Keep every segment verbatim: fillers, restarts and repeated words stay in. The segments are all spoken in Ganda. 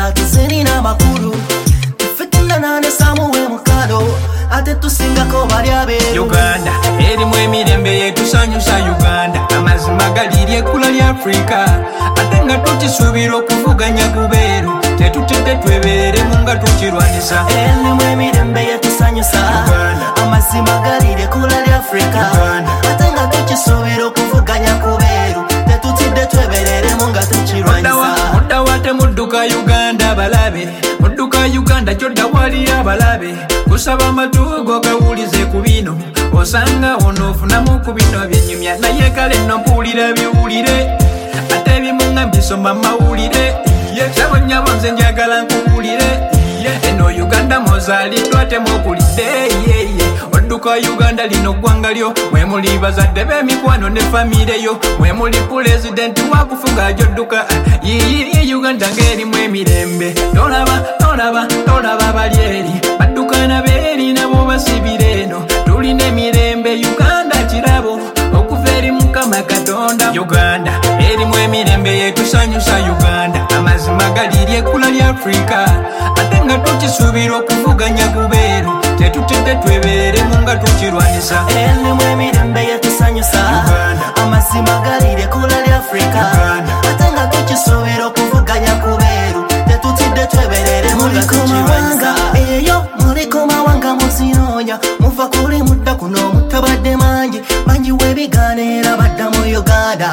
Uganda tuzirina makuru tufikina nane samuwe mukado ate tusingako bali abeeru Uganda erimu emirembe yetusanyusa Uganda amazima galirye ekkula lya Afrika ate nga tukisuubira okuvuganya kubeeru tetutedde twebeeremu nga tukirwanisa erimu emirembe yetusanyusa amazima galirye ekkula lya Afrika ate nga tukisuubira okuvuganya kubeeru tetutedde twebeeremu nga tukirwanisa mudda wate mudduka Uganda balabe mudduka Uganda kyodda wali abalabe kusaba amatugo gawulize ku bino osanga onoofunamu ku bino byenyumya naye kale nno mpuulira biwulire ate ebimu nga mbisoma mawulire sabonyabo nze njagala nkuwulire eno Uganda mozaaliddwa temuokulidde odduka Uganda lino ggwanga lyo mwemuli bazadde b'emikwano ne famire yo mwemuli pulezidenti wakufuga gyodduka yiyi Uganda ng'erimu emirembe tolaba tolaba tolaba bali eri baddukana beeri nabo basibire eno tulina emirembe Uganda kirabo okuva eri Mukama Katonda Uganda erimu emirembe yetusanyusa Uganda amazima galirye ekkula lya Afrika ate nga tukisuubira okuvuganya kubeeru tetutedde twebeeremu nga tukirwanisa erimu emirembe yetusanyusa amazima galirye ekkula lya Afrika ate nga tukisuubira okuvuganya kubeeru tetutedde twebeeremu nga tukirwanisa eyo muliko mawanga muzinoonya muva kuli mudda kuno mutabadde mangi mangi webiganeera badda mu Uganda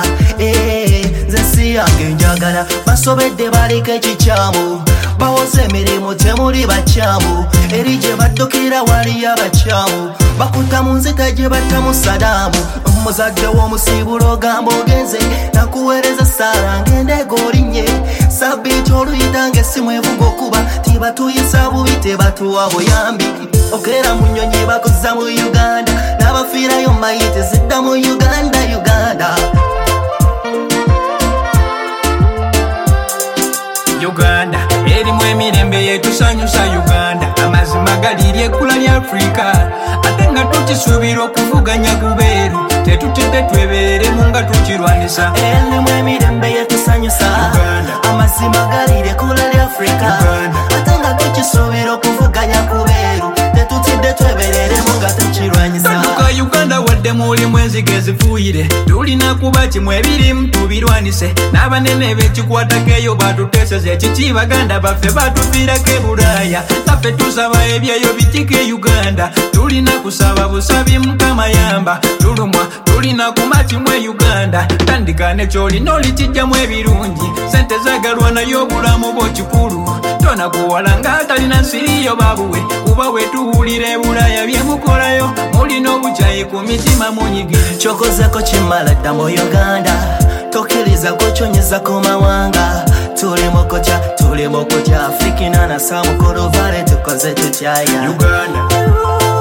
nze si yange njagala basobedde baliko ekikyamu bawoza emirimu temuli bakyamu eri gye baddukira waliyo abakyamu bakuta mu nzita gye battamu Sadaamu muzadde w'omusiibula ogamba ogenze nakuweereza Saara ngende goolinye sabbiiti oluyita ng'essimu evuga okuba tibatuyisa bubi tebatuwa buyambi okeera mu nnyonyi bakoza mu Uganda n'abafiirayo mayite zidda mu Uganda Uganda Uganda erimu emirembe yetusanyusa Uganda amazima galirye ekkula lya Afrika ate nga tukisuubira okuvuganya kubeeru tetutedde twebeeremu nga tukirwanisa erimu emirembe yetusanyusa amazima galirye ekkula lya Afrika ate nga tukisuubira okuvuganya kubeeru tetutedde twebeeremu nga tukirwanisa Uganda wadde mulimu enzige ezifuuyire tulina kuba kimu ebirimu tubirwanise n'abanene b'ekikwatako eyo batuteeseza ekiki baganda baffe batufiirako e Bulaaya naffe tusaba ebyeyo bitike Uganda tulina kusaba busabi Mukama yamba tulumwa tulina kuma kimu e Uganda tandika ne kyolina olikijjamu ebirungi sente zagalwa nayo obulamu bwo kikulu tona kuwala ng'atalina nsiriyo babuwe kuba wetuwulira e Bulaaya byemukolayo mulina obukyayi ku mitima munyigire kyokozeko kimala dda mu Uganda tokkiriza kukyonyeza ku mawanga tuli mukotya tuli mukotya Afrika inana samukulu vale tukoze tutyaya Uganda